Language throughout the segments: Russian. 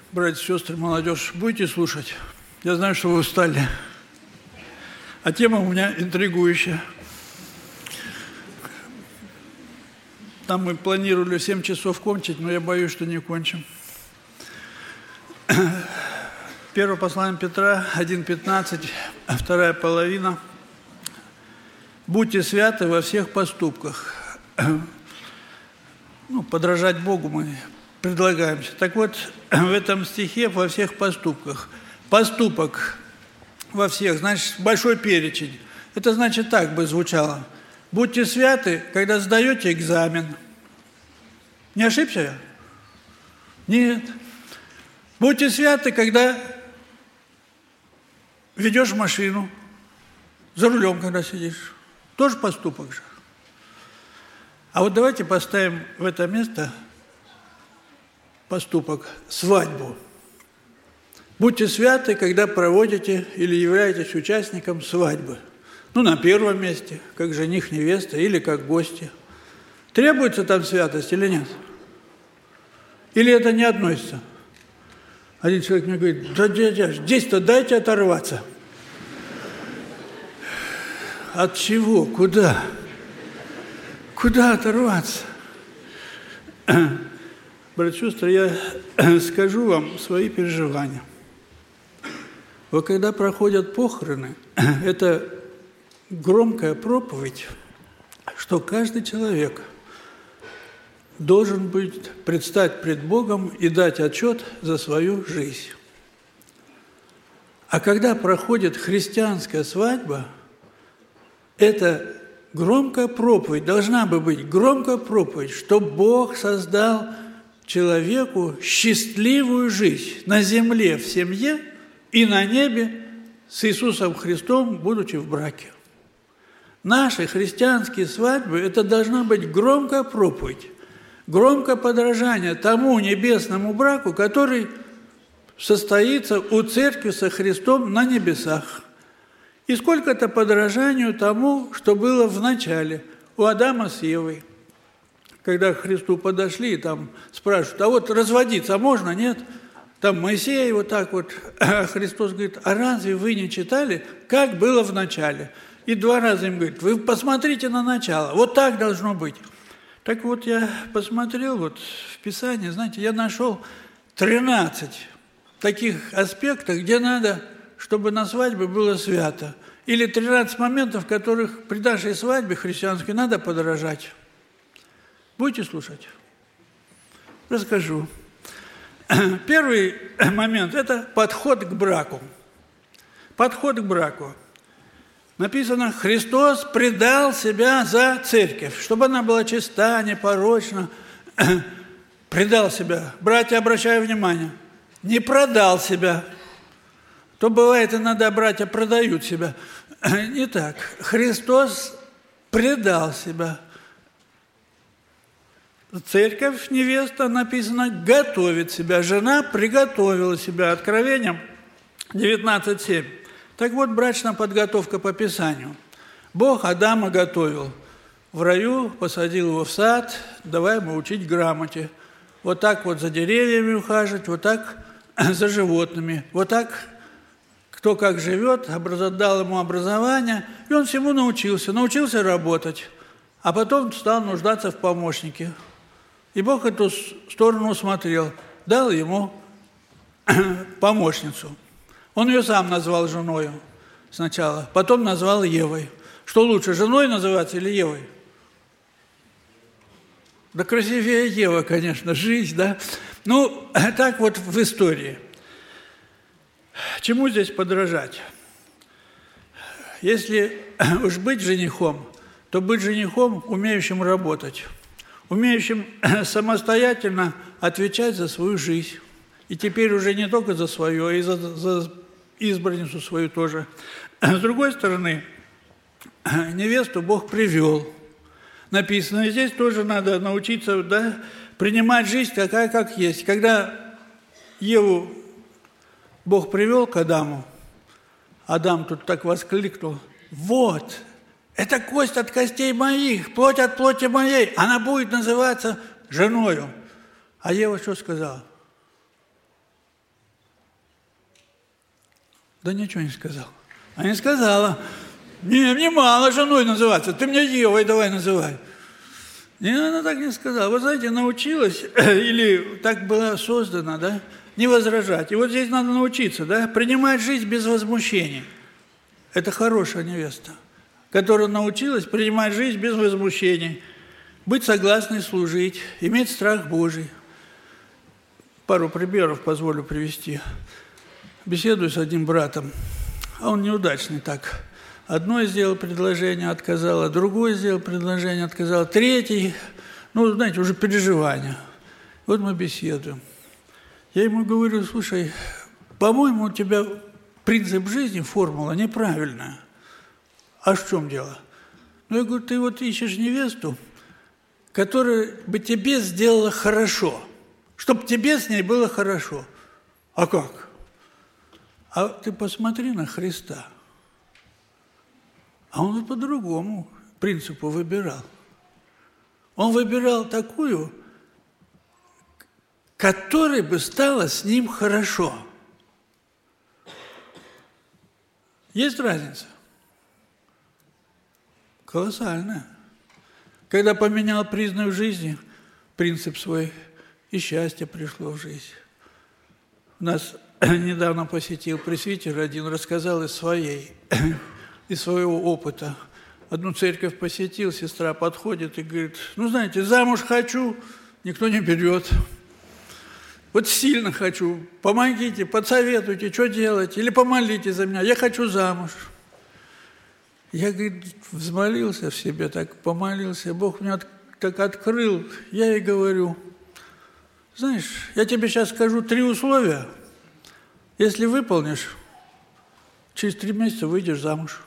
братья, сестры, молодежь, будете слушать? Я знаю, что вы устали. А тема у меня интригующая. Там мы планировали в 7 часов кончить, но я боюсь, что не кончим. Первое послание Петра, 1:15, вторая половина. «Будьте святы во всех поступках». Подражать Богу мы предлагаемся. Так вот, в этом стихе во всех поступках. Поступок во всех, значит, большой перечень. Это значит так бы звучало. Будьте святы, когда сдаете экзамен. Не ошибся я? Нет. Будьте святы, когда ведешь машину, за рулем, когда сидишь. Тоже поступок же. А вот давайте поставим в это место поступок свадьбу. Будьте святы, когда проводите или являетесь участником свадьбы. На первом месте, как жених, невеста или как гости. Требуется там святость или нет? Или это не относится? Один человек мне говорит: да, дядя, здесь-то дайте оторваться. От чего? Куда? Куда оторваться? Братья и сестры, я скажу вам свои переживания. Вот когда проходят похороны, это громкая проповедь, что каждый человек должен будет предстать пред Богом и дать отчет за свою жизнь. А когда проходит христианская свадьба, это громкая проповедь, должна бы быть громкая проповедь, что Бог создал человеку счастливую жизнь на земле, в семье и на небе с Иисусом Христом, будучи в браке. Наши христианские свадьбы – это должна быть громкая проповедь, громкое подражание тому небесному браку, который состоится у церкви со Христом на небесах. И сколько-то подражанию тому, что было в начале у Адама с Евой. Когда к Христу подошли, там спрашивают: а вот разводиться можно, нет? Там Моисей вот так вот, а Христос говорит: а разве вы не читали, как было в начале? И 2 раза им говорит: вы посмотрите на начало, вот так должно быть. Так вот, я посмотрел вот в Писании, знаете, я нашел 13 таких аспектов, где надо, чтобы на свадьбе было свято. Или 13 моментов, в которых при нашей свадьбе христианской надо подражать. Будете слушать? Расскажу. Первый момент – это подход к браку. Подход к браку. Написано: Христос предал себя за церковь, чтобы она была чиста, непорочна. Предал себя. Братья, обращаю внимание, не продал себя. То бывает, иногда братья продают себя. Не так. Христос предал себя. Церковь, невеста, написано, готовит себя. Жена приготовила себя. Откровением 19:7. Так вот, брачная подготовка по Писанию. Бог Адама готовил. В раю посадил его в сад, давай ему учить грамоте. Вот так вот за деревьями ухаживать, вот так за животными. Вот так, кто как живет, дал ему образование, и он всему научился работать. А потом стал нуждаться в помощнике. И Бог эту сторону усмотрел, дал ему помощницу. Он ее сам назвал женою сначала, потом назвал Евой. Что лучше, женой называться или Евой? Да красивее Ева, конечно, жизнь, да? Так вот в истории. Чему здесь подражать? Если уж быть женихом, то быть женихом, умеющим работать, умеющим самостоятельно отвечать за свою жизнь. И теперь уже не только за свою, а и за избранницу свою тоже. С другой стороны, невесту Бог привел. Написано, и здесь тоже надо научиться, принимать жизнь такая, как есть. Когда Еву Бог привел к Адаму, Адам тут так воскликнул: вот, это кость от костей моих, плоть от плоти моей, она будет называться женою. А Ева что сказала? Да ничего не сказал. А не сказала. Мне мало женой называться, ты меня Евой давай называй. И она так не сказала. Вы знаете, научилась, или так была создана, да, не возражать. И вот здесь надо научиться, да, принимать жизнь без возмущений. Это хорошая невеста, которая научилась принимать жизнь без возмущений, быть согласной служить, иметь страх Божий. Пару примеров позволю привести. Беседую с одним братом, а он неудачный так. Одно сделал предложение, отказал, а другое сделал предложение, отказал, третий, ну, знаете, уже переживания. Вот мы беседуем. Я ему говорю, слушай, по-моему, у тебя принцип жизни, формула неправильная. А в чем дело? Ну, я говорю, ты вот ищешь невесту, которая бы тебе сделала хорошо, чтобы тебе с ней было хорошо. А как? А ты посмотри на Христа. А он по другому принципу выбирал. Он выбирал такую, которой бы стало с ним хорошо. Есть разница? Колоссальная. Когда поменял признак жизни, принцип свой, и счастье пришло в жизнь. Нас недавно посетил пресвитер один, рассказал из своего опыта. Одну церковь посетил, сестра подходит и говорит, ну, знаете, замуж хочу, никто не берет. Вот сильно хочу, помогите, подсоветуйте, что делать, или помолитесь за меня, я хочу замуж. Я, говорит, взмолился в себе, так помолился, Бог меня так открыл, я ей говорю, знаешь, я тебе сейчас скажу 3 условия, если выполнишь, через 3 месяца выйдешь замуж.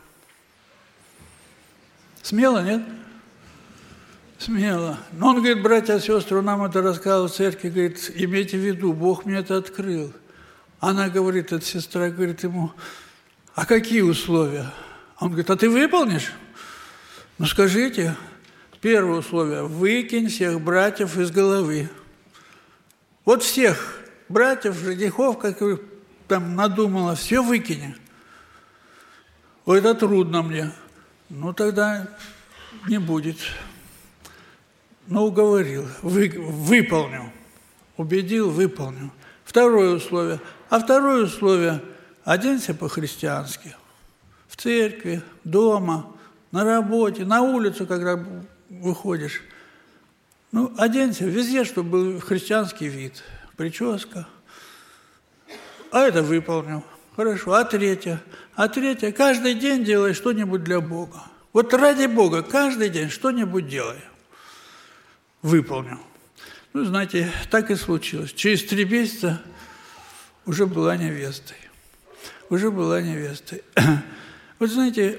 Смело, нет? Смело. Но он говорит, братья и сестры, он нам это рассказал в церкви, говорит, имейте в виду, Бог мне это открыл. Она говорит, эта сестра говорит ему, а какие условия? Он говорит, а ты выполнишь? Ну скажите, первое условие, выкинь всех братьев из головы. Вот всех братьев, женихов, как там надумала, все выкини. Ой, это трудно мне. Ну, тогда не будет. Но уговорил, выполню. Убедил, выполню. Второе условие. А второе условие – оденься по-христиански. В церкви, дома, на работе, на улицу, когда выходишь. Ну, оденься везде, чтобы был христианский вид. Прическа. А это выполню. Хорошо. А третье? А третье, каждый день делай что-нибудь для Бога. Вот ради Бога каждый день что-нибудь делай. Выполню. Ну, знаете, так и случилось. Через 3 месяца уже была невестой. Уже была невестой. Вот знаете,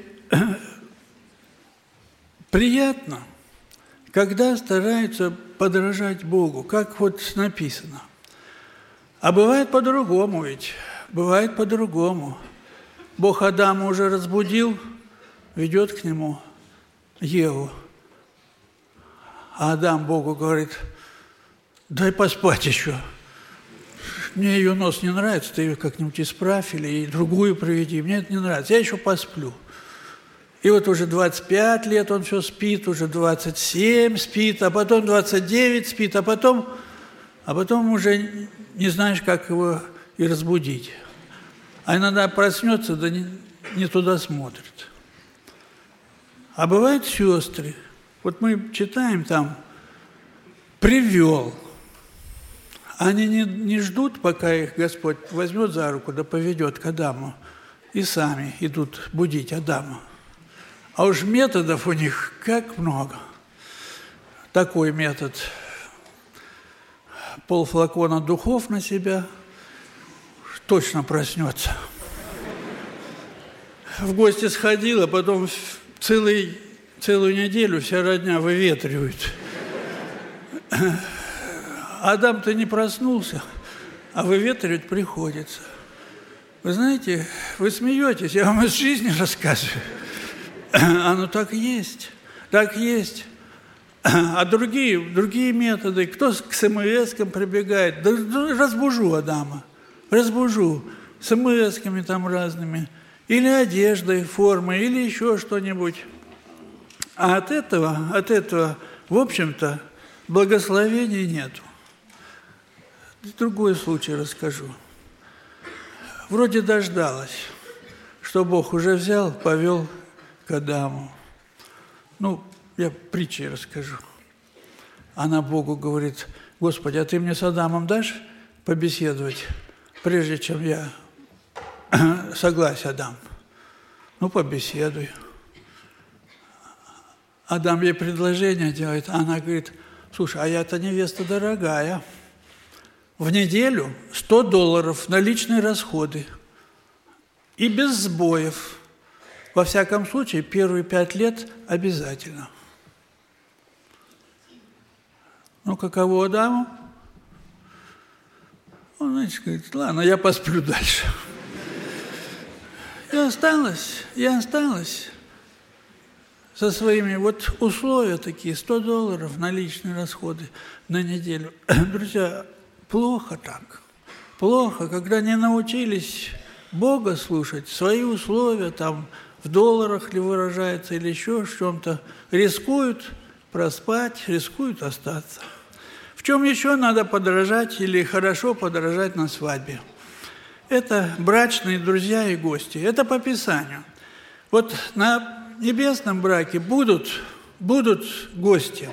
приятно, когда стараются подражать Богу, как вот написано. А бывает по-другому ведь. Бывает по-другому. Бог Адама уже разбудил, ведет к нему Еву. А Адам Богу говорит, дай поспать еще. Мне ее нос не нравится, ты ее как-нибудь исправь или другую приведи. Мне это не нравится, я еще посплю. И вот уже 25 лет он все спит, уже 27 спит, а потом 29 спит, а потом уже не знаешь, как его и разбудить. А иногда проснется, да не туда смотрит. А бывают сестры. Вот мы читаем там, привел. Они не ждут, пока их Господь возьмет за руку, да поведет к Адаму, и сами идут будить Адама. А уж методов у них как много. Такой метод. Полфлакона духов на себя, точно проснется. В гости сходила, потом целую неделю вся родня выветривает. Адам-то не проснулся, а выветривать приходится. Вы знаете, вы смеетесь, я вам из жизни рассказываю. Оно так есть, так есть. А другие методы, кто к СМС-кам прибегает, да разбужу Адама, разбужу. смс-ками там разными, или одеждой, формой, или еще что-нибудь. А от этого, в общем-то, благословения нету. Другой случай расскажу. Вроде дождалась, что Бог уже взял, повел к Адаму. Я притчей расскажу. Она Богу говорит: Господи, а ты мне с Адамом дашь побеседовать, прежде чем я согласие дам? Побеседуй. Адам ей предложение делает, а она говорит: слушай, а я-то невеста дорогая. В неделю $100 на личные расходы. И без сбоев. Во всяком случае, первые 5 лет обязательно. Каково Адаму? Он, говорит: ладно, я посплю дальше. И осталась со своими условия такие, $100 на личные расходы на неделю. Друзья, плохо так. Плохо, когда не научились Бога слушать, свои условия, там, в долларах ли выражается, или еще в чем-то, рискуют проспать, рискуют остаться. В чем еще надо подражать или хорошо подражать на свадьбе? Это брачные друзья и гости. Это по Писанию. На небесном браке будут гости.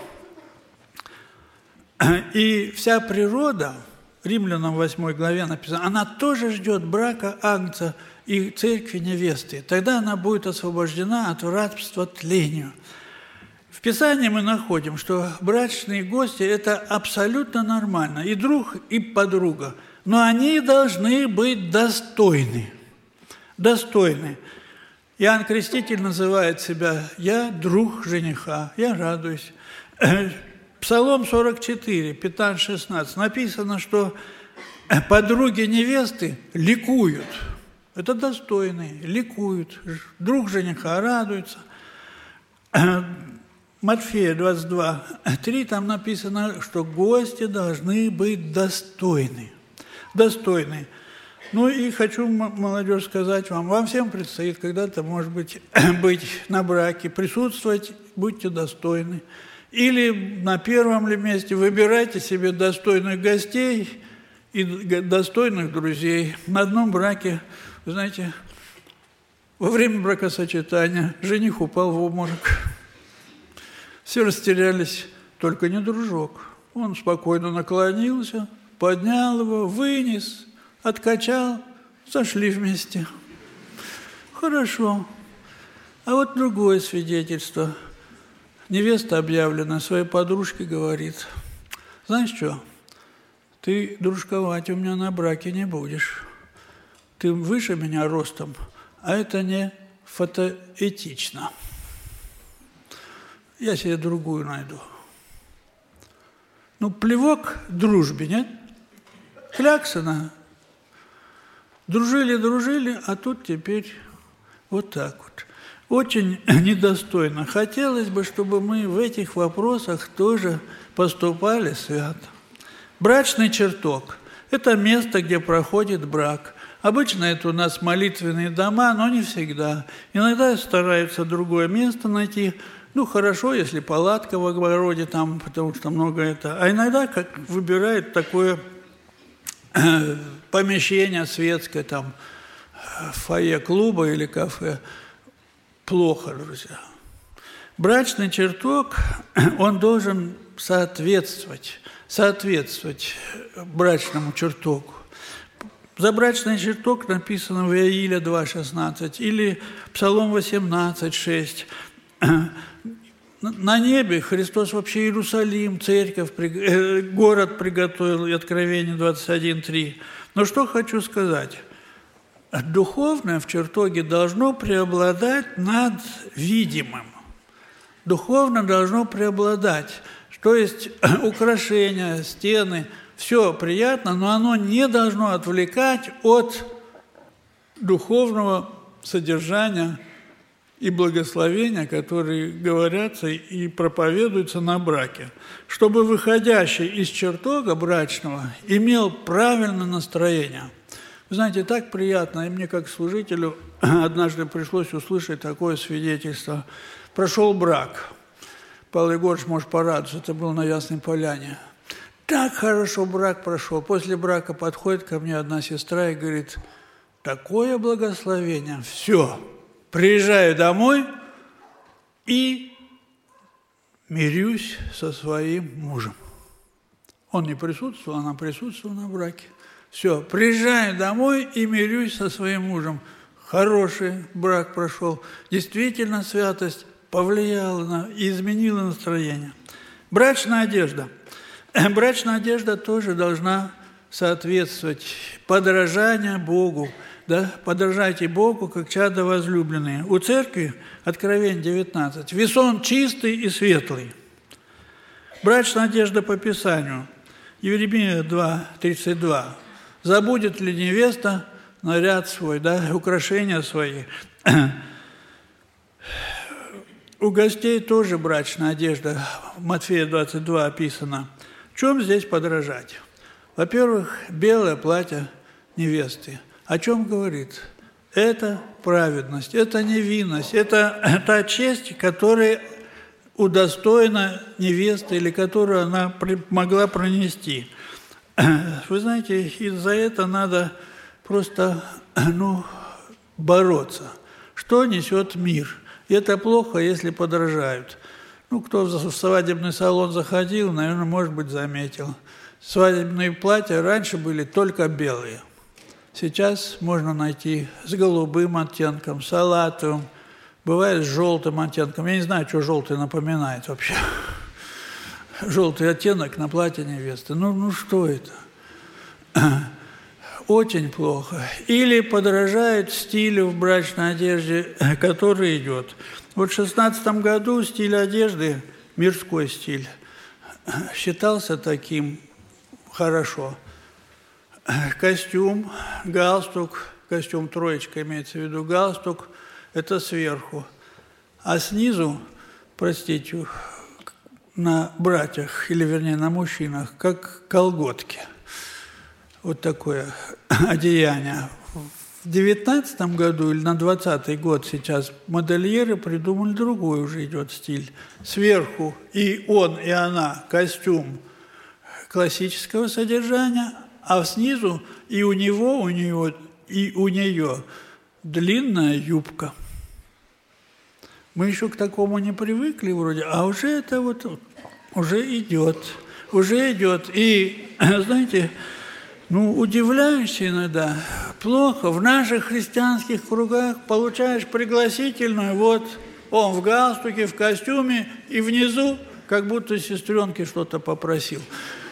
И вся природа, Римлянам 8 главе написано, она тоже ждет брака Агнца и церкви невесты. Тогда она будет освобождена от рабства тлению. В Писании мы находим, что брачные гости – это абсолютно нормально. И друг, и подруга. Но они должны быть достойны. Достойны. Иоанн Креститель называет себя «Я друг жениха, я радуюсь». Псалом 44, 15-16 написано, что подруги невесты ликуют. Это достойные, ликуют. Друг жениха радуется. Матфея 22, 3 там написано, что гости должны быть достойны. Достойны. И хочу, молодежь, сказать вам всем предстоит когда-то, может быть на браке, присутствовать, будьте достойны. Или на первом ли месте выбирайте себе достойных гостей и достойных друзей. На одном браке, вы знаете, во время бракосочетания жених упал в обморок. Все растерялись, только не дружок. Он спокойно наклонился, поднял его, вынес, откачал, сошли вместе. Хорошо. А другое свидетельство. Невеста объявлена, своей подружке говорит: знаешь что, ты дружковать у меня на браке не будешь. Ты выше меня ростом, а это не фотоэтично. Я себе другую найду. Плевок дружбе, нет? Кляксона. Дружили, а тут теперь вот так вот. Очень недостойно. Хотелось бы, чтобы мы в этих вопросах тоже поступали свято. Брачный чертог – это место, где проходит брак. Обычно это у нас молитвенные дома, но не всегда. Иногда стараются другое место найти. Хорошо, если палатка в огороде там, потому что много это. А иногда выбирают такое помещение светское, там, фойе клуба или кафе. Плохо, друзья. Брачный чертог, он должен соответствовать брачному чертогу. За брачный чертог написано в Иаиля 2,16 или Псалом 18,6. На небе Христос вообще Иерусалим, церковь, город приготовил, и Откровение 21,3. Но что хочу сказать. Духовное в чертоге должно преобладать над видимым. Духовно должно преобладать. То есть украшения, стены, все приятно, но оно не должно отвлекать от духовного содержания и благословения, которые говорятся и проповедуются на браке. Чтобы выходящий из чертога брачного имел правильное настроение. Знаете, так приятно, и мне как служителю однажды пришлось услышать такое свидетельство. Прошел брак. Павел Егорович может порадоваться, это было на Ясной Поляне. Так хорошо брак прошел. После брака подходит ко мне одна сестра и говорит, такое благословение, все, приезжаю домой и мирюсь со своим мужем. Он не присутствовал, она присутствовала на браке. Все, приезжаю домой и мирюсь со своим мужем. Хороший брак прошел. Действительно, святость повлияла и изменила настроение. Брачная одежда. Брачная одежда тоже должна соответствовать подражанию Богу. Да? Подражайте Богу, как чада возлюбленные. У церкви, Откровение 19, весон чистый и светлый. Брачная одежда по Писанию. Еремия 2:32. Забудет ли невеста наряд свой, да, украшения свои? У гостей тоже брачная одежда. Матфея 22 описано. В чем здесь подражать? Во-первых, белое платье невесты. О чем говорит? Это праведность, это невинность, это та честь, которая удостоена невесты или которую она могла пронести. Вы знаете, из-за этого надо просто бороться. Что несет мир? И это плохо, если подражают. Кто в свадебный салон заходил, наверное, может быть, заметил. Свадебные платья раньше были только белые. Сейчас можно найти с голубым оттенком, салатовым, бывает с желтым оттенком. Я не знаю, что желтый напоминает вообще. Желтый оттенок на платье невесты. Что это? Очень плохо. Или подражают стилю в брачной одежде, который идет. Вот в 16 году стиль одежды, мирской стиль, считался таким хорошо. Костюм, галстук, костюм троечка имеется в виду, галстук – это сверху. А снизу, простите, на братьях, или вернее на мужчинах, как колготки. Вот такое одеяние. В 19 году или на 20-й год сейчас модельеры придумали другой уже идет стиль. Сверху и он, и она костюм классического содержания, а снизу и у него, и у нее длинная юбка. Мы еще к такому не привыкли вроде, а уже это уже идет. И, знаете, удивляешься иногда. Плохо. В наших христианских кругах получаешь пригласительную, он в галстуке, в костюме, и внизу как будто сестренке что-то попросил.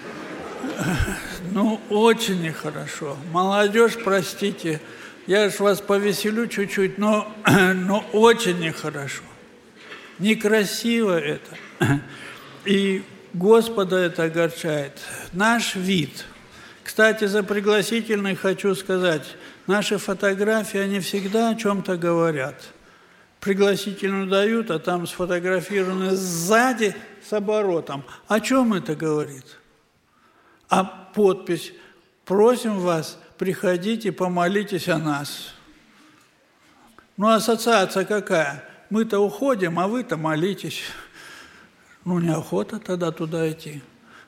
Очень нехорошо. Молодежь, простите, я ж вас повеселю чуть-чуть, но очень нехорошо. Некрасиво это. И Господа это огорчает. Наш вид. Кстати, за пригласительный хочу сказать, наши фотографии, они всегда о чем-то говорят. Пригласительную дают, а там сфотографированы сзади с оборотом. О чем это говорит? А подпись «Просим вас, приходите, помолитесь о нас». Ассоциация какая? Мы-то уходим, а вы-то молитесь. Неохота тогда туда идти.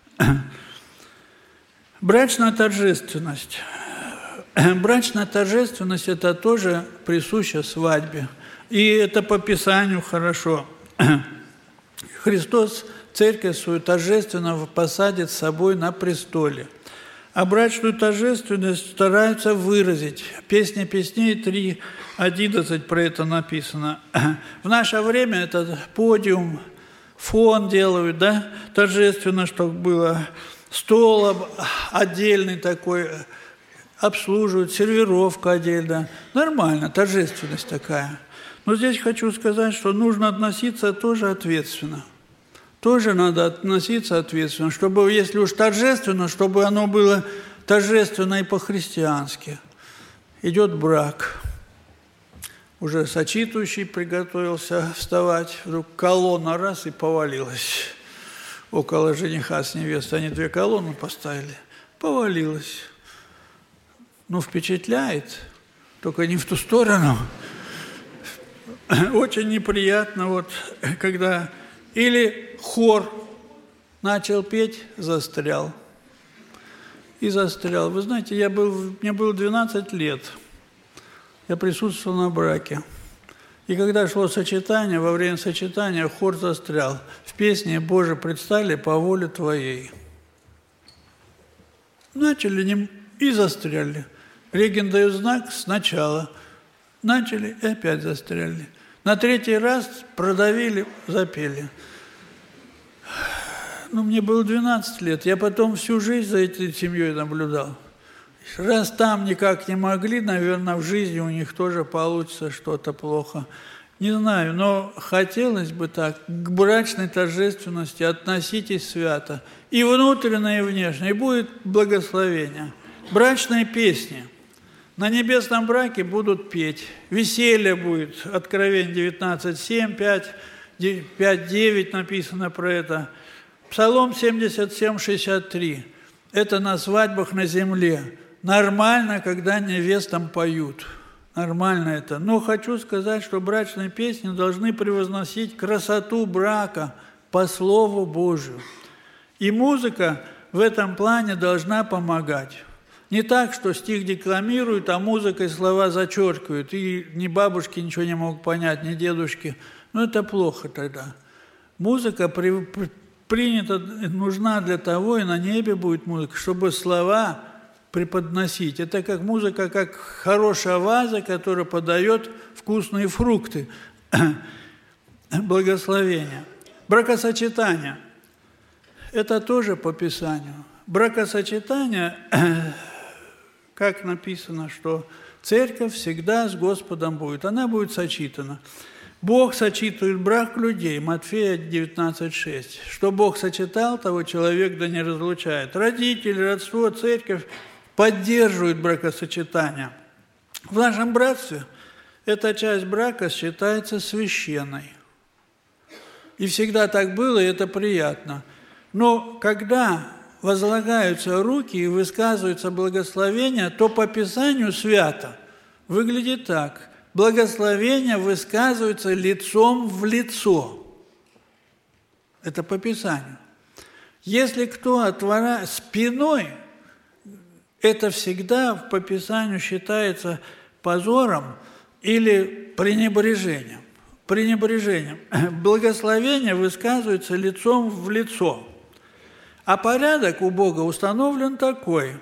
Брачная торжественность. Брачная торжественность – это тоже присуща свадьбе. И это по Писанию хорошо. Христос церковь свою торжественно посадит с собой на престоле. А брачную торжественность стараются выразить. Песня песней 3:11 про это написано. В наше время этот подиум, фон делают, да, торжественно, чтобы было. Стол отдельный такой, обслуживают, сервировка отдельно. Нормально, торжественность такая. Но здесь хочу сказать, что нужно относиться тоже ответственно. Тоже надо относиться ответственно, чтобы, если уж торжественно, чтобы оно было торжественно и по-христиански. Идет брак. Уже сочетывающий приготовился вставать, вдруг колонна раз и повалилась. Около жениха с невестой. Они 2 колонны поставили. Повалилась. впечатляет, только не в ту сторону. Очень неприятно, вот, когда или хор начал петь, застрял. И застрял. Вы знаете, мне было 12 лет. Я присутствовал на браке. И когда шло сочетание, во время сочетания хор застрял. В песне «Боже, предстали по воле Твоей». Начали и застряли. Регент дает знак сначала. Начали и опять застряли. На третий раз продавили, запели. Мне было 12 лет. Я потом всю жизнь за этой семьей наблюдал. Раз там никак не могли, наверное, в жизни у них тоже получится что-то плохо. Не знаю, но хотелось бы так. К брачной торжественности относитесь свято. И внутренне, и внешне. И будет благословение. Брачные песни. На небесном браке будут петь. Веселье будет. Откровение 19:7, 5:9 написано про это. Псалом 77:63. Это на свадьбах на земле. Нормально, когда невестам поют. Нормально это. Но хочу сказать, что брачные песни должны превозносить красоту брака по Слову Божию. И музыка в этом плане должна помогать. Не так, что стих декламируют, а музыкой слова зачеркивают. И ни бабушки ничего не могут понять, ни дедушки. Это плохо тогда. Музыка принята, нужна для того, и на небе будет музыка, чтобы слова преподносить. Это как музыка, как хорошая ваза, которая подает вкусные фрукты. Благословение. Бракосочетание. Это тоже по Писанию. Бракосочетание, как написано, что церковь всегда с Господом будет. Она будет сочетана. Бог сочетывает брак людей, Матфея 19:6. Что Бог сочетал, того человек да не разлучает. Родители, родство, церковь поддерживают бракосочетание. В нашем братстве эта часть брака считается священной. И всегда так было, и это приятно. Но когда возлагаются руки и высказываются благословения, то по Писанию свято выглядит так. Благословения высказываются лицом в лицо. Это по Писанию. Если кто спиной, это всегда по Писанию считается позором или пренебрежением. Благословения высказываются лицом в лицо. А порядок у Бога установлен такой.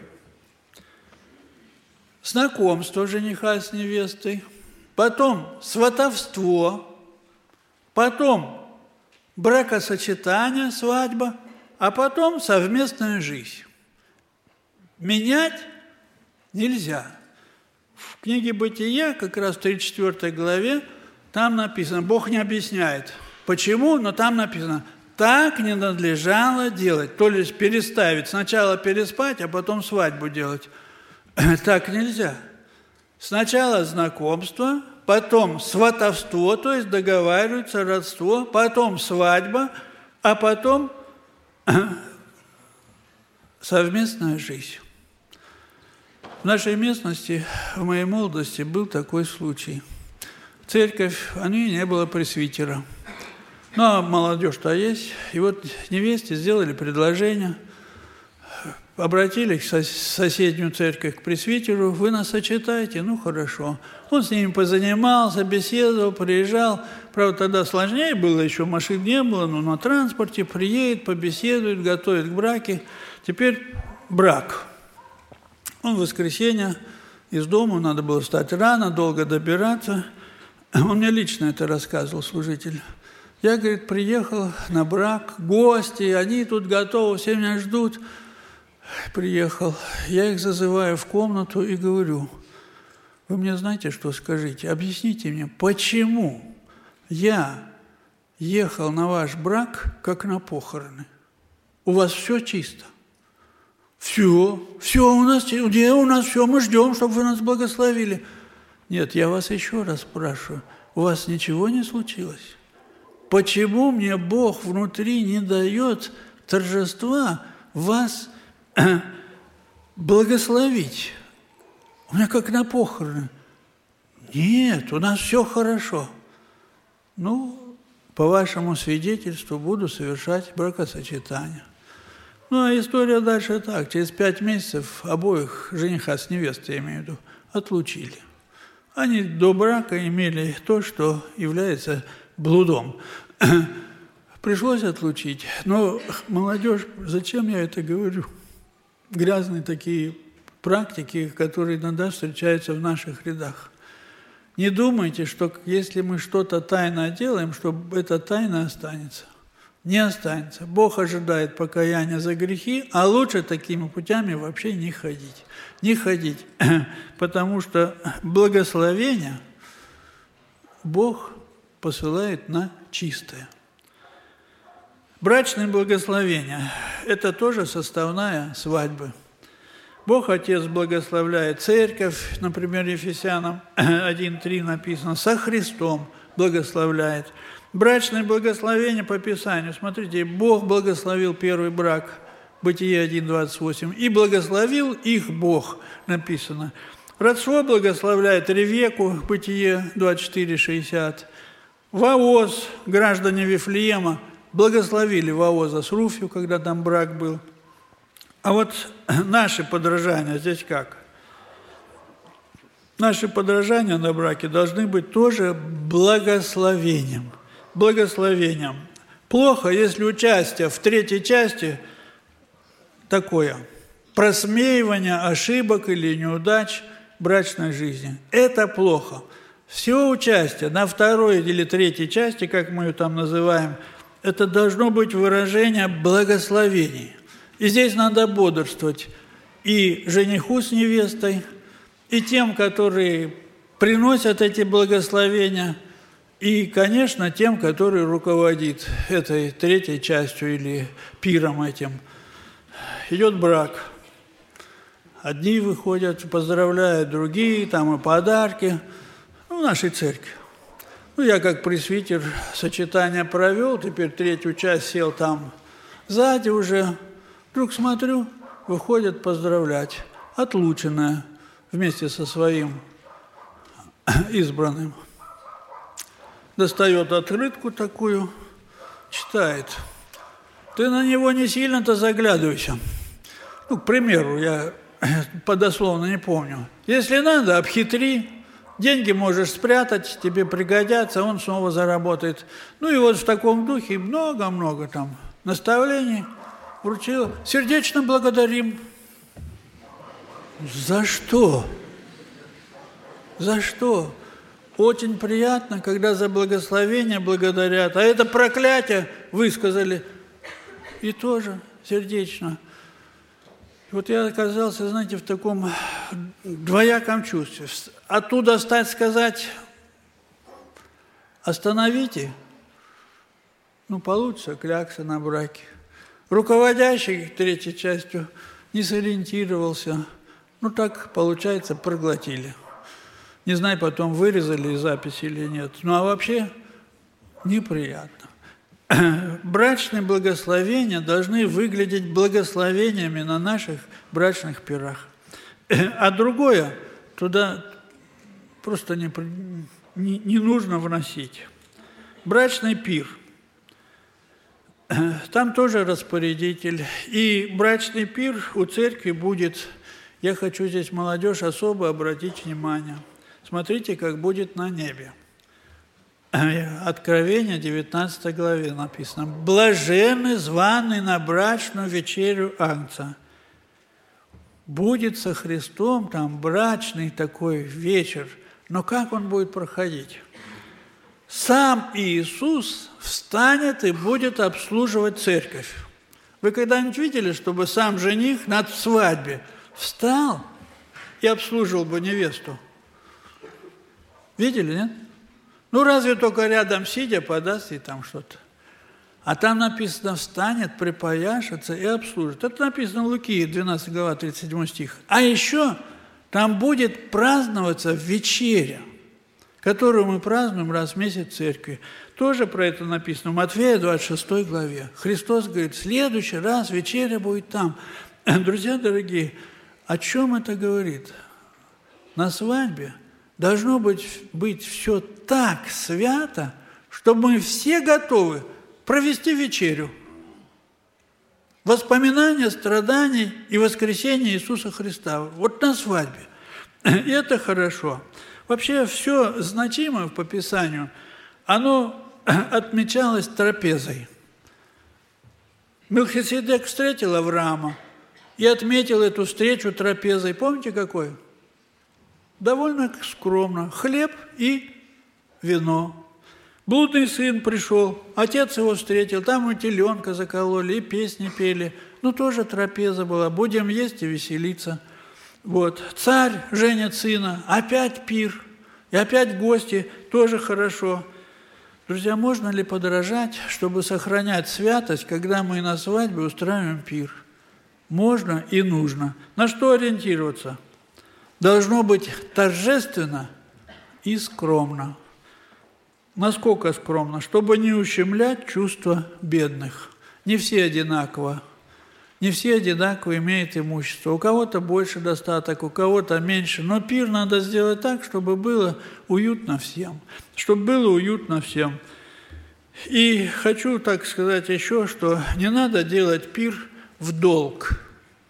Знакомство жениха с невестой, потом сватовство, потом бракосочетание, свадьба, а потом совместная жизнь. Менять нельзя. В книге «Бытие», как раз в 34 главе, там написано, Бог не объясняет, почему, но там написано, так не надлежало делать, то есть переставить, сначала переспать, а потом свадьбу делать. Так нельзя. Сначала знакомство, потом сватовство, то есть договариваются, родство, потом свадьба, а потом совместная жизнь. В нашей местности, в моей молодости, был такой случай. Церковь, у нее не было пресвитера. Но молодежь-то есть. И вот невесте сделали предложение, обратились в соседнюю церковь к пресвитеру, вы нас сочетаете, хорошо. Он с ними позанимался, беседовал, приезжал. Правда, тогда сложнее было, еще машин не было, но на транспорте приедет, побеседует, готовит к браке. Теперь брак. Он в воскресенье из дома, надо было встать рано, долго добираться. Он мне лично это рассказывал, служитель. Я, говорит, приехал на брак, гости, они тут готовы, все меня ждут. Приехал, я их зазываю в комнату и говорю, вы мне знаете, что скажите? Объясните мне, почему я ехал на ваш брак, как на похороны? У вас все чисто? Все у нас все, мы ждем, чтобы вы нас благословили. Нет, я вас еще раз спрашиваю, у вас ничего не случилось? Почему мне Бог внутри не дает торжества вас благословить? У меня как на похороны. Нет, у нас все хорошо. Ну, по вашему свидетельству буду совершать бракосочетание. Ну, а история дальше так. Через 5 месяцев обоих, жениха с невестой, я имею в виду, отлучили. Они до брака имели то, что является блудом. Пришлось отлучить. Но молодежь, зачем я это говорю? Грязные такие практики, которые иногда встречаются в наших рядах. Не думайте, что если мы что-то тайно делаем, что эта тайна останется. Не останется. Бог ожидает покаяния за грехи, а лучше такими путями вообще не ходить. Не ходить, потому что благословение Бог посылает на чистое. Брачное благословение – это тоже составная свадьбы. Бог Отец благословляет церковь, например, Ефесянам 1:3 написано, со Христом благословляет. Брачное благословение по Писанию. Смотрите, Бог благословил первый брак, Бытие 1:28, и благословил их Бог, написано. Родство благословляет Ревеку, Бытие 24:60. Ваоз, граждане Вифлеема, благословили Ваоза с Руфью, когда там брак был. А вот наши подражания здесь как? Наши подражания на браке должны быть тоже благословением. Благословением. Плохо, если участие в 3 части такое просмеивание ошибок или неудач брачной жизни. Это плохо. Все участие на 2 или 3 части, как мы ее там называем, это должно быть выражение благословений. И здесь надо бодрствовать и жениху с невестой, и тем, которые приносят эти благословения, и, конечно, тем, который руководит этой 3 частью или пиром этим. Идет брак. Одни выходят, поздравляют, другие, там и подарки. В нашей церкви. Я как пресвитер сочетание провел, теперь 3 часть сел там сзади уже. Вдруг смотрю, выходят поздравлять. Отлученная вместе со своим избранным. Достает открытку такую, читает. Ты на него не сильно-то заглядывайся. К примеру, я подословно не помню. Если надо, обхитри. Деньги можешь спрятать, тебе пригодятся, он снова заработает. И вот в таком духе много-много там наставлений вручил. Сердечно благодарим. За что? За что? Очень приятно, когда за благословение благодарят, а это проклятие высказали. И тоже сердечно. Вот я оказался, знаете, в таком двояком чувстве. Оттуда стать сказать, остановите, получится клякса на браке. Руководящий 3 частью не сориентировался. Так, получается, проглотили. Не знаю, потом вырезали запись или нет. А вообще неприятно. Брачные благословения должны выглядеть благословениями на наших брачных пирах. А другое туда просто не нужно вносить. Брачный пир. Там тоже распорядитель. И брачный пир у церкви будет, я хочу здесь молодежь особо обратить внимание. Смотрите, как будет на небе. Откровение, 19 главе написано. «Блаженны, званый на брачную вечерю Агнца». Будет со Христом там брачный такой вечер. Но как он будет проходить? Сам Иисус встанет и будет обслуживать церковь. Вы когда-нибудь видели, чтобы сам жених на свадьбе встал и обслуживал бы невесту? Видели, нет? Разве только рядом сидя подаст ей там что-то. А там написано, встанет, припояшется и обслужит. Это написано в Луки, 12 глава, 37 стих. А еще там будет праздноваться вечеря, которую мы празднуем раз в месяц в церкви. Тоже про это написано в Матфея, 26 главе. Христос говорит, в следующий раз вечеря будет там. Друзья дорогие, о чем это говорит? на свадьбе должно быть все так свято, чтобы мы все готовы провести вечерю. Воспоминания страданий и воскресения Иисуса Христа. Вот на свадьбе. И это хорошо. Вообще все значимое по Писанию, оно отмечалось трапезой. Мелхиседек встретил Авраама и отметил эту встречу трапезой. Помните, какой? Довольно скромно. Хлеб и вино. Блудный сын пришел, отец его встретил, там и теленка закололи, и песни пели. Ну, тоже трапеза была, будем есть и веселиться. Вот. Царь женит сына, опять пир, и опять гости, тоже хорошо. Друзья, можно ли подорожать, чтобы сохранять святость, когда мы на свадьбе устраиваем пир? Можно и нужно. На что ориентироваться? Должно быть торжественно и скромно. Насколько скромно? Чтобы не ущемлять чувства бедных. Не все одинаково. Не все одинаково имеют имущество. У кого-то больше достаток, у кого-то меньше. Но пир надо сделать так, чтобы было уютно всем. Чтобы было уютно всем. И хочу так сказать еще, что не надо делать пир в долг.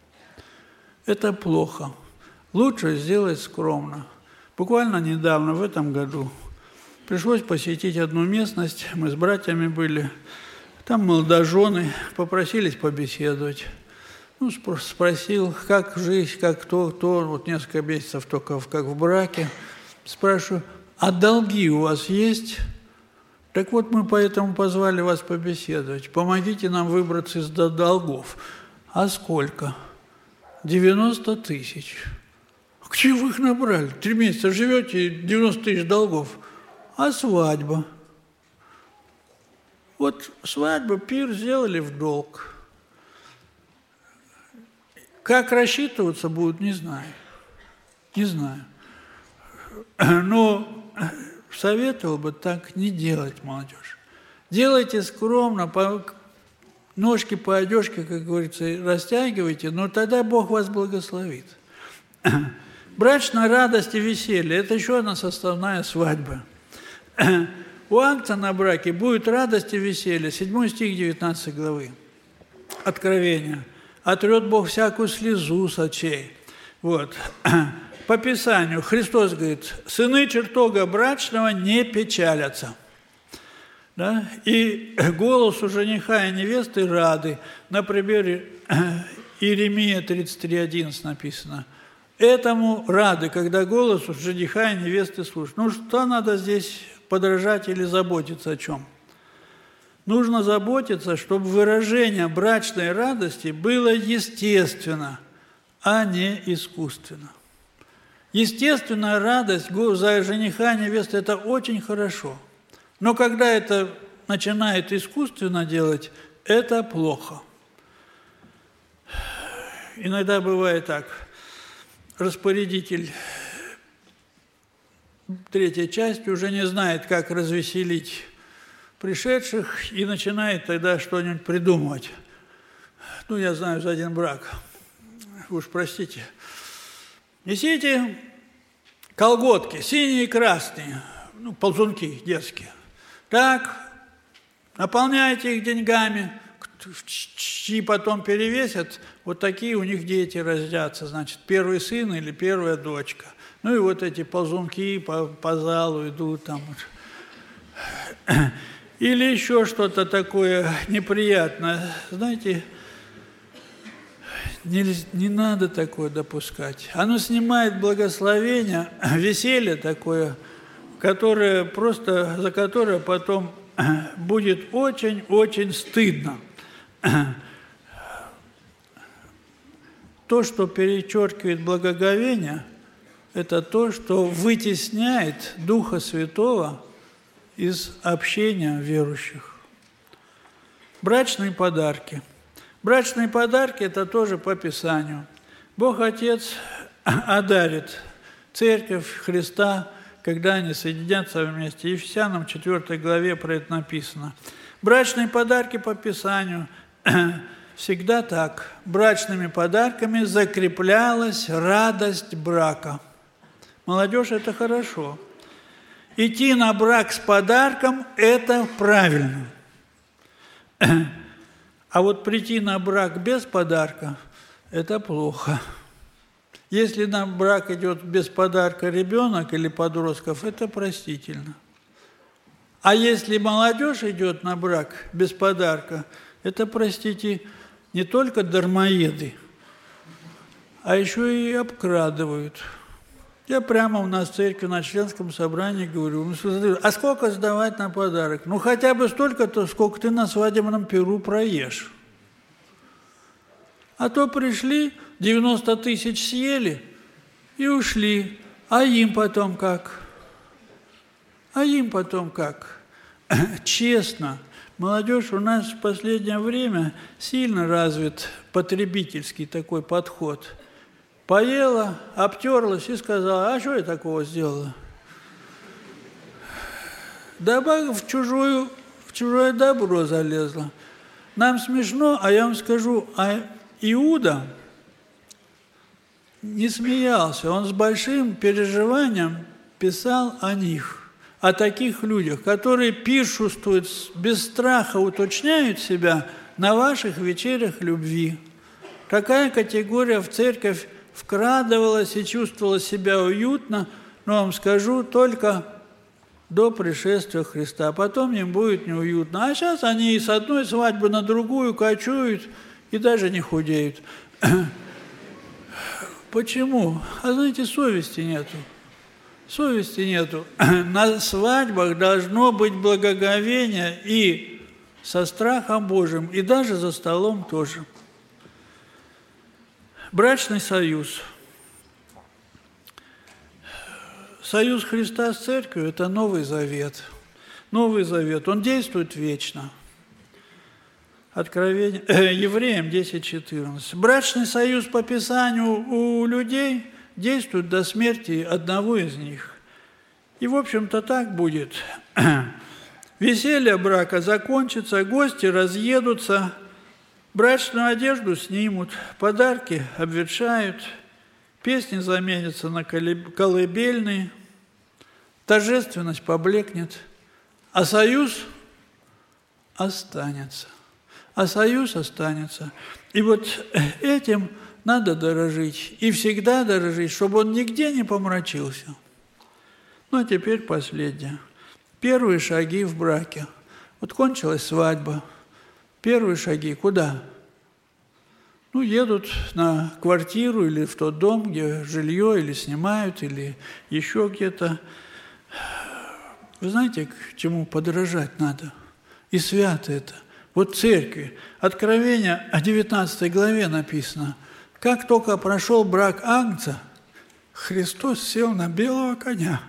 Это плохо. Лучше сделать скромно. Буквально недавно, в этом году, пришлось посетить одну местность, мы с братьями были, там молодожены, попросились побеседовать. Ну, спросил, как жизнь, как кто, вот несколько месяцев только как в браке. Спрашиваю, а долги у вас есть? Так вот, мы поэтому позвали вас побеседовать. Помогите нам выбраться из долгов. А сколько? 90 тысяч. Где вы их набрали? 3 месяца живете, 90 тысяч долгов. А свадьба? Вот свадьбу, пир сделали в долг. Как рассчитываться будут, не знаю. Не знаю. Но советовал бы так не делать, молодежь. Делайте скромно, ножки по одежке, как говорится, растягивайте, но тогда Бог вас благословит. Брачная радость и веселье – это еще одна составная свадьбы. У акта на браке будет радость и веселье. 7 стих 19 главы. Откровение. «Отрет Бог всякую слезу с очей». Вот. По Писанию Христос говорит, «Сыны чертога брачного не печалятся». Да? И голосу жениха и невесты рады. Например, Иеремия 33:11 написано. Этому рады, когда голосу жениха и невесты слушают. Ну, что надо здесь подражать или заботиться о чем? Нужно заботиться, чтобы выражение брачной радости было естественно, а не искусственно. Естественная радость за жениха и невесты – это очень хорошо. Но когда это начинает искусственно делать, это плохо. Иногда бывает так. Распорядитель 3-й части уже не знает, как развеселить пришедших, и начинает тогда что-нибудь придумывать. Ну, я знаю за один брак. Уж простите. Несите колготки, синие и красные, ну, ползунки детские. Так, наполняйте их деньгами, чьи потом перевесят, вот такие у них дети родятся, значит, первый сын или первая дочка. Ну и вот эти ползунки по залу идут там. Или еще что-то такое неприятное. Знаете, не надо такое допускать. Оно снимает благословение, веселье такое, которое просто, за которое потом будет очень-очень стыдно. То, что перечеркивает благоговение, это то, что вытесняет Духа Святого из общения верующих. Брачные подарки. Брачные подарки – это тоже по Писанию. Бог Отец одарит Церковь Христа, когда они соединятся вместе. Ефесянам 4 главе про это написано. Брачные подарки по Писанию всегда так. Брачными подарками закреплялась радость брака. Молодежь – это хорошо. Идти на брак с подарком – это правильно. А вот прийти на брак без подарка – это плохо. Если на брак идет без подарка ребенок или подростков, это простительно. А если молодежь идет на брак без подарка, это, простите, не только дармоеды, а еще и обкрадывают. Я прямо у нас в церкви на членском собрании говорю, а сколько сдавать на подарок? Ну, хотя бы столько-то, сколько ты на свадебном пиру проешь. А то пришли, 90 тысяч съели и ушли. А им потом как? А им потом как? Честно, молодежь у нас в последнее время сильно развит потребительский такой подход. Поела, обтерлась и сказала, а что я такого сделала? Добавив в чужое добро залезла. Нам смешно, а я вам скажу, а Иуда не смеялся, он с большим переживанием писал о них, о таких людях, которые пиршествуют, без страха уточняют себя на ваших вечерях любви. Какая категория в церковь вкрадывалась и чувствовала себя уютно, но вам скажу, только до пришествия Христа, а потом им будет неуютно. А сейчас они и с одной свадьбы на другую кочуют и даже не худеют. Почему? А знаете, совести нету. Совести нету. На свадьбах должно быть благоговение и со страхом Божьим, и даже за столом тоже. Брачный союз. Союз Христа с Церковью – это Новый Завет. Новый Завет, он действует вечно. Откровение, Евреям 10:14. Брачный союз по Писанию у людей действует до смерти одного из них. И, в общем-то, так будет. Веселье брака закончится, гости разъедутся, брачную одежду снимут, подарки обветшают, песни заменятся на колыбельные, торжественность поблекнет, а союз останется. А союз останется. И вот этим надо дорожить. И всегда дорожить, чтобы он нигде не помрачился. Ну, а теперь последнее. Первые шаги в браке. Вот кончилась свадьба. Первые шаги куда? Ну, едут на квартиру или в тот дом, где жилье, или снимают, или еще где-то. Вы знаете, к чему подражать надо? И свято это. Вот в церкви, Откровение о 19 главе написано, как только прошел брак Агнца, Христос сел на белого коня,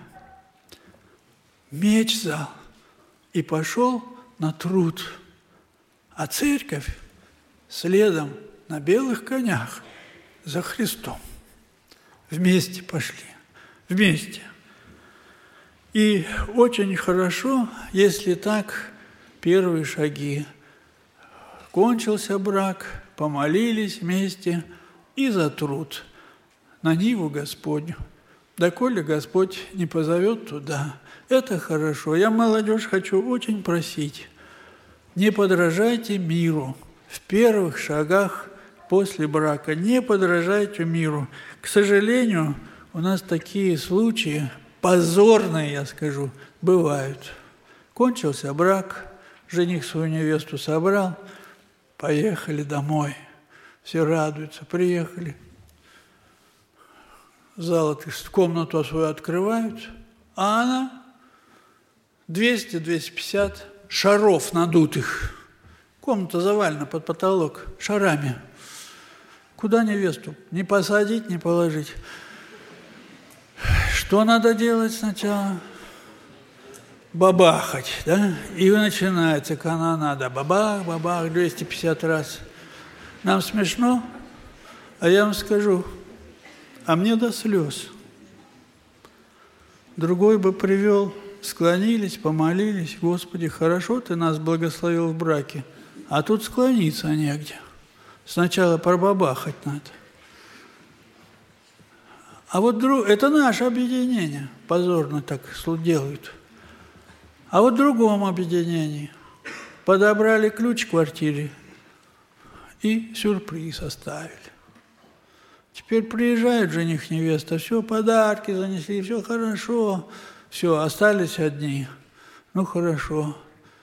меч взял и пошел на труд. А церковь следом на белых конях за Христом. Вместе пошли, вместе. И очень хорошо, если так первые шаги. Кончился брак, помолились вместе и за труд на ниву Господню. Доколе Господь не позовет туда, это хорошо. Я молодежь хочу очень просить, не подражайте миру в первых шагах после брака, не подражайте миру. К сожалению, у нас такие случаи, позорные, я скажу, бывают. Кончился брак, жених свою невесту собрал, поехали домой. Все радуются, приехали. Комнату свою открывают, а она 200-250 шаров надутых. Комната завалена под потолок шарами. Куда невесту? Не посадить, не положить. Что надо делать сначала? Бабахать, да? И начинается канонада. Бабах, бабах, 250 раз. Нам смешно, а я вам скажу, а мне до слез. Другой бы привел, склонились, помолились. Господи, хорошо ты нас благословил в браке, а тут склониться негде. Сначала пробабахать надо. А вот это наше объединение, позорно так делают. А вот в другом объединении подобрали ключ к квартире и сюрприз оставили. Теперь приезжает жених-невеста, все, подарки занесли, все хорошо, все, остались одни. Ну, хорошо.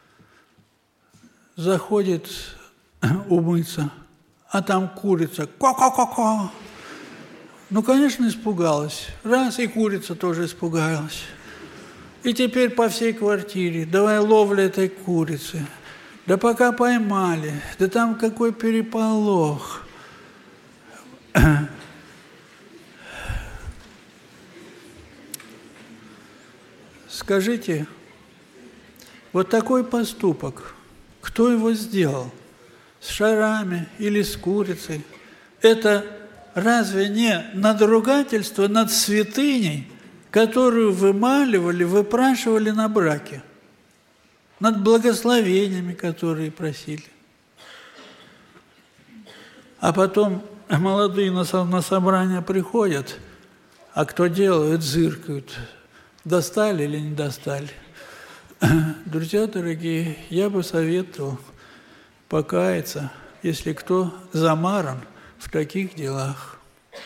Заходит умыться, а там курица. Ко-ко-ко-ко. Ну, конечно, испугалась. Раз, и курица тоже испугалась. И теперь по всей квартире давай ловля этой курицы. Да пока поймали, да там какой переполох. Скажите, вот такой поступок, кто его сделал? С шарами или с курицей? Это разве не надругательство над святыней, которую вымаливали, выпрашивали на браке? Над благословениями, которые просили. А потом молодые на собрание приходят, а кто делает, зыркают. Достали или не достали? Друзья дорогие, я бы советовал покаяться, если кто замаран в таких делах.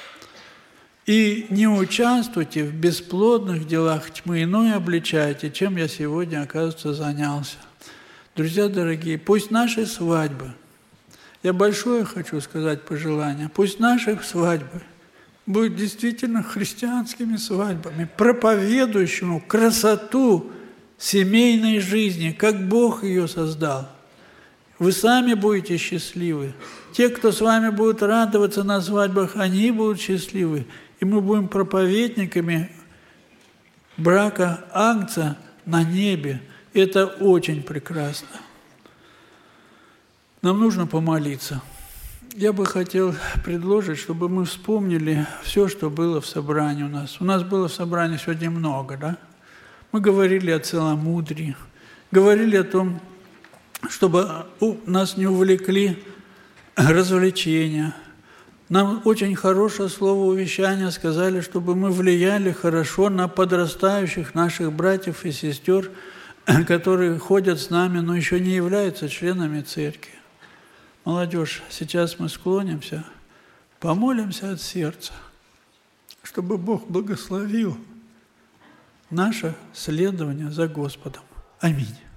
И не участвуйте в бесплодных делах тьмы, иное обличайте, чем я сегодня, оказывается, занялся. Друзья дорогие, пусть наши свадьбы, я большое хочу сказать пожелание, пусть наши свадьбы будут действительно христианскими свадьбами, проповедующими красоту семейной жизни, как Бог ее создал. Вы сами будете счастливы. Те, кто с вами будут радоваться на свадьбах, они будут счастливы. И мы будем проповедниками брака Агнца на небе. Это очень прекрасно. Нам нужно помолиться. Я бы хотел предложить, чтобы мы вспомнили все, что было в собрании у нас. У нас было в собрании сегодня много, да? Мы говорили о целомудрии, говорили о том, чтобы нас не увлекли развлечения. Нам очень хорошее слово увещания сказали, чтобы мы влияли хорошо на подрастающих наших братьев и сестер, которые ходят с нами, но еще не являются членами церкви. Молодежь, сейчас мы склонимся, помолимся от сердца, чтобы Бог благословил наше следование за Господом. Аминь.